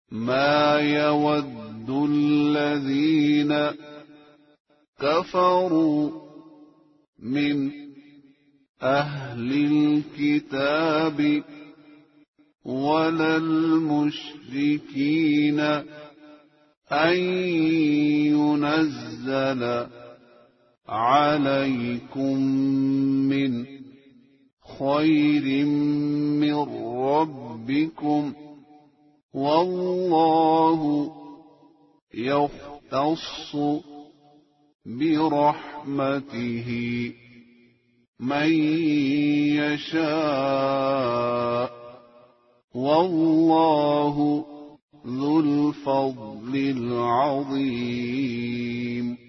ما يود الذين كفروا من أهل الكتاب ولا المشركين أن ينزل عليكم من خير من ربكم والله يختص برحمته من يشاء والله ذو الفضل العظيم.